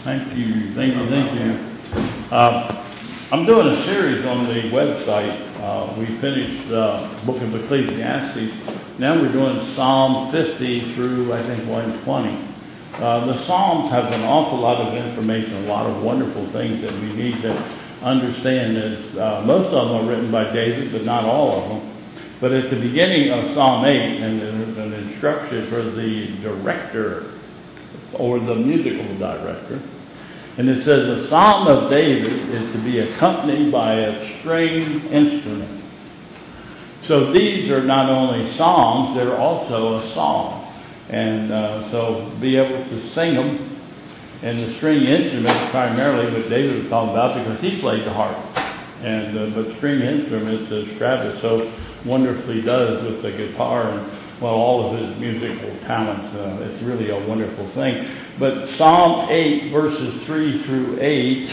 Thank you. I'm doing a series on the website. We finished the book of Ecclesiastes. Now we're doing Psalm 50 through, I think, 120. The Psalms have an awful lot of information, a lot of wonderful things that we need to understand. Most of them are written by David, but not all of them. But at the beginning of Psalm 8, and there's an instruction for the director or the musical director, and it says a Psalm of David is to be accompanied by a stringed instrument. So these are not only songs, they're also a song. And so be able to sing them. And the string instruments primarily what David was talking about, because he played the harp. And but string instruments, as Travis so wonderfully does with the guitar and all of his musical talents, it's really a wonderful thing. But Psalm 8 verses 3 through 8,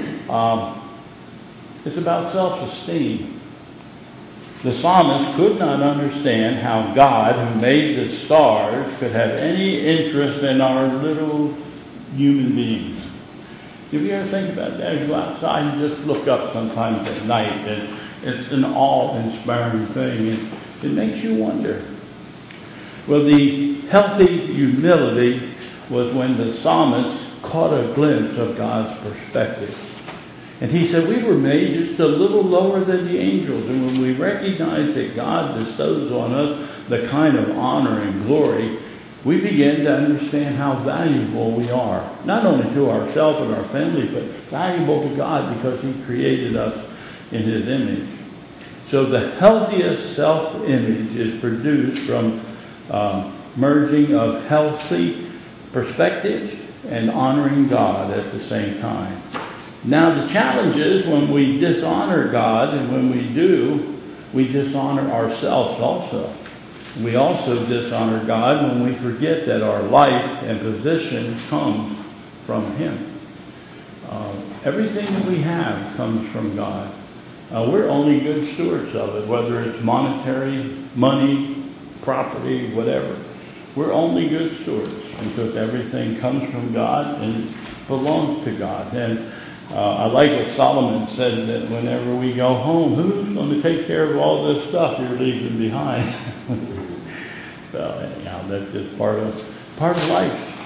it's about self-esteem. The psalmist could not understand how God, who made the stars, could have any interest in our little human beings. If you ever think about that, you go outside and just look up sometimes at night, and it's an awe-inspiring thing, and it makes you wonder. Well, the healthy humility was when the psalmist caught a glimpse of God's perspective. And he said, we were made just a little lower than the angels. And when we recognize that God bestows on us the kind of honor and glory, we begin to understand how valuable we are. Not only to ourselves and our family, but valuable to God because He created us in His image. So the healthiest self-image is produced from merging of healthy perspectives and honoring God at the same time. Now the challenge is when we dishonor God, and when we do, we dishonor ourselves also. We also dishonor God when we forget that our life and position comes from Him. Everything that we have comes from God. We're only good stewards of it, whether it's monetary, money, property, whatever. We're only good stewards because everything comes from God and belongs to God. And I like what Solomon said, that whenever we go home, who's going to take care of all this stuff you're leaving behind? So anyhow, that's just part of life.